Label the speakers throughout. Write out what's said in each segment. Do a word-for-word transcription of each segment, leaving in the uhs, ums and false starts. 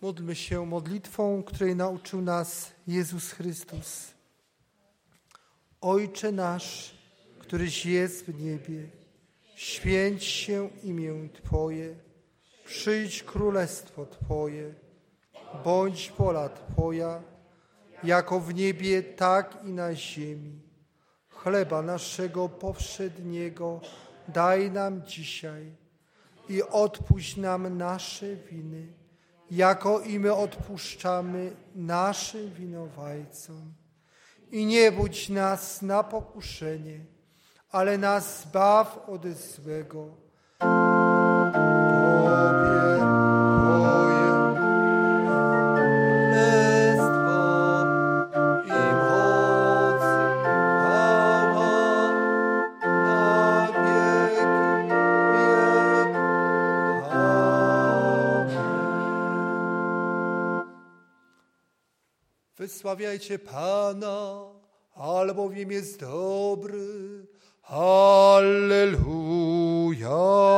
Speaker 1: Módlmy się modlitwą, której nauczył nas Jezus Chrystus. Ojcze nasz, któryś jest w niebie, święć się imię Twoje, przyjdź królestwo Twoje, bądź wola Twoja, jako w niebie, tak i na ziemi. Chleba naszego powszedniego daj nam dzisiaj i odpuść nam nasze winy, jako i my odpuszczamy naszym winowajcom. I nie budź nas na pokuszenie, ale nas zbaw od złego. Tobie Twoje królestwo i moc, chwała na wieki wieków. Amen. Wysławiajcie Pana, albowiem jest dobry. Halleluja.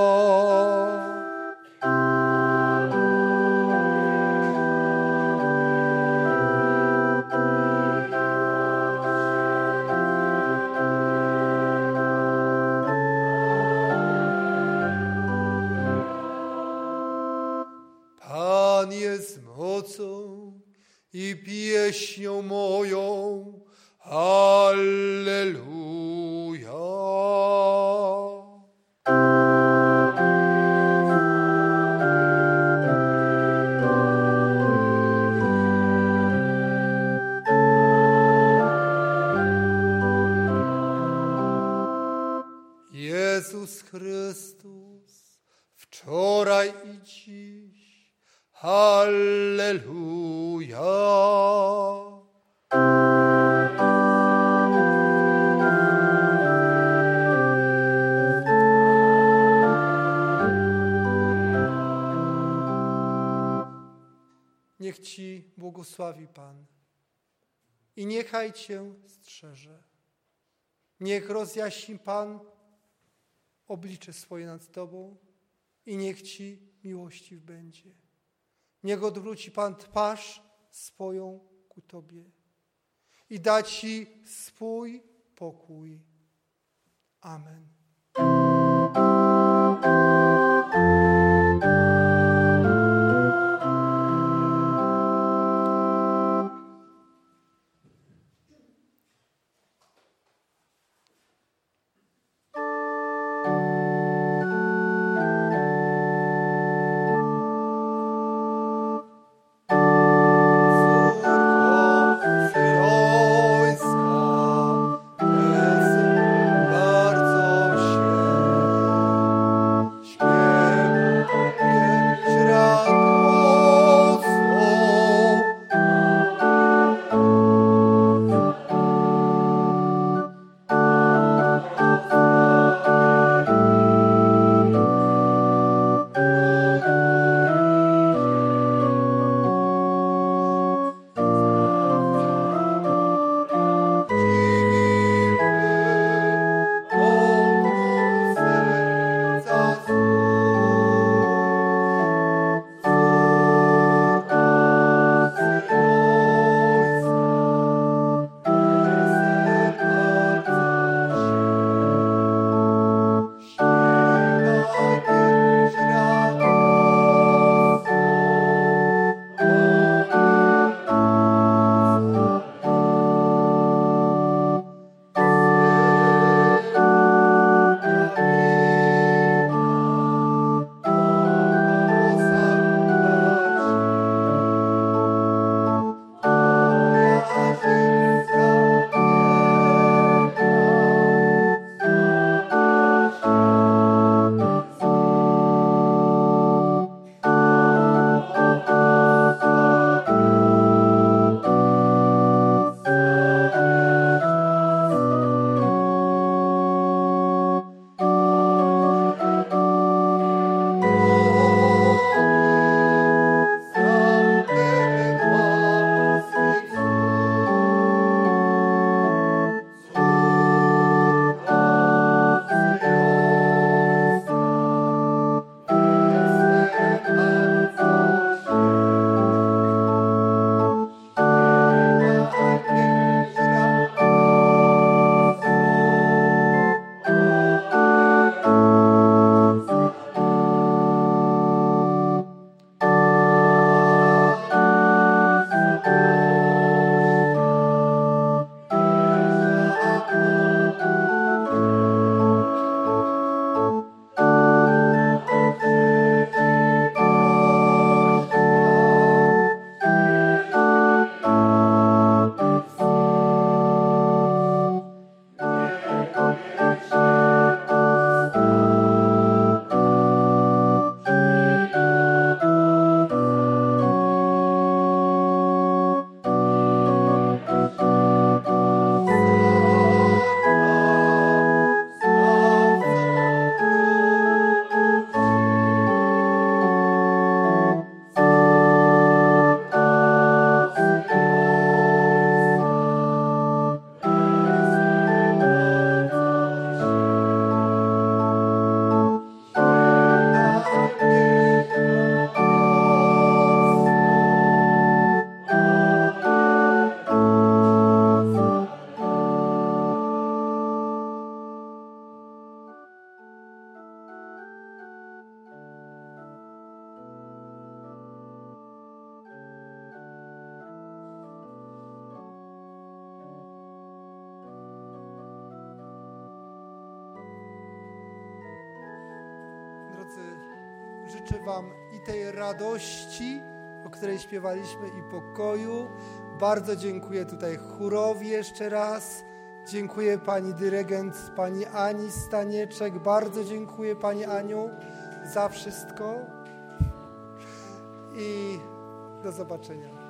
Speaker 1: Pan jest mocą i pieśnią moją. Halleluja. Jezus Chrystus, wczoraj i dziś. Halleluja. Niech Ci błogosławi Pan i niechaj Cię strzeże. Niech rozjaśni Pan oblicze swoje nad Tobą i niech Ci miłościw będzie. Niech odwróci Pan twarz swoją ku Tobie i da Ci swój pokój. Amen.
Speaker 2: Bardzo
Speaker 1: drodzy, życzę wam i tej radości, o której śpiewaliśmy, i pokoju. Bardzo dziękuję tutaj chórowi jeszcze raz. Dziękuję pani dyrygent, pani Ani Stanieczek. Bardzo dziękuję pani Aniu za wszystko. I do zobaczenia.